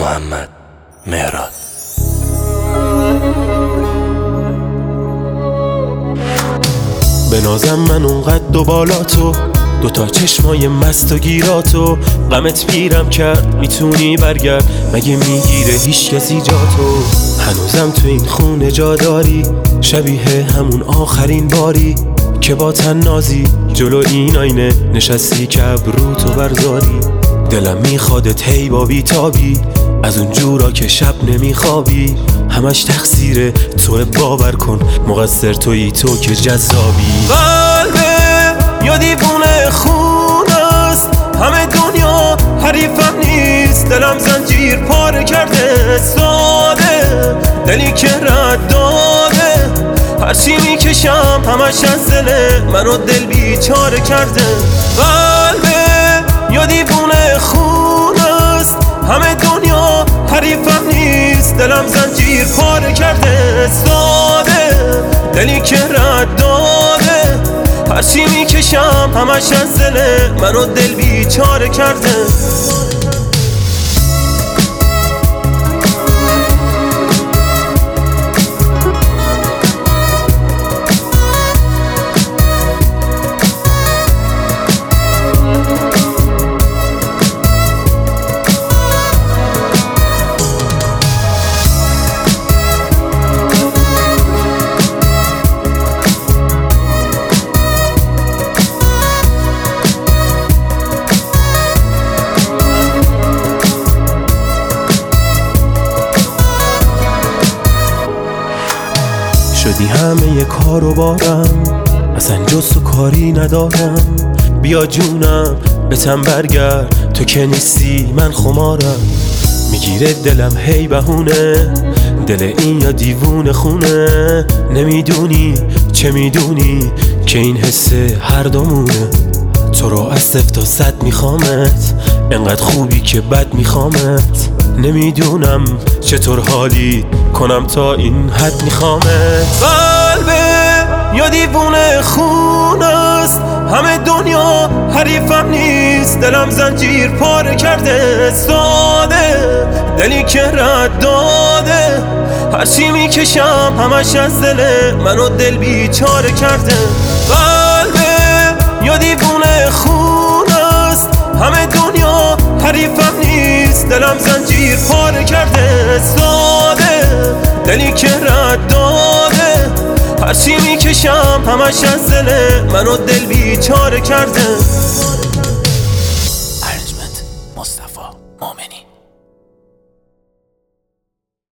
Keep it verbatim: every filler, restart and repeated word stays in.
محمد مهراد. بنازم من اونقد و بالا تو، دوتا چشمای مست و گیراتو، غمت پیرم کرد میتونی برگرد، مگه میگیره هیچ کسی جا تو؟ هنوزم تو این خونه جا داری، شبیه همون آخرین باری که با تنازی جلو این آینه نشستی که ابرو تو برزاری. دلم میخوادت هی با بیتابی، از اون جورا که شب نمیخوابی، همش تقصیر تو، باور کن مقصر تویی تو که جذابی. قلبه یا دیوونه خون است، همه دنیا حریفم نیست، دلم زنجیر پاره کرده، ساده دلی که رد داده، هرچی میکشم همش از دل منو دل بیچاره کرده. قلبه یا دیوونه خون است، همه دنیا حریفم نیست، دلم زنجیر پاره کرده، ساده دلی که رد داده، هرچی میکشم همش از دل منو دل بیچاره کرده. شدی همه یه کارو بارم، اصلا جز تو کاری ندارم، بیا جونم بتم برگرد، تو که نیستی من خمارم. میگیره دلم هی بهونه، دل این یا دیوونه خونه، نمیدونی چه میدونی که این حسه هر دومونه. تو رو از صفر تا صد میخوامت، انقدر خوبی که بد میخوامت، نمیدونم چطور حالی کنم تا این حد میخوامت. قلبه یا دیوونه خون است، همه دنیا حریفم نیست، دلم زنجیر پاره کرده، ساده دلی که رد داده، هرچی میکشم همش از دل منو دل بیچاره کرده. قلبه یا دیوونه خون است، همه دنیا حریفم نیست، دلم زنجیر پاره کرده، ساده دلی که رد داده، هرچی میکشم همش از دل منو دل بیچاره کرده.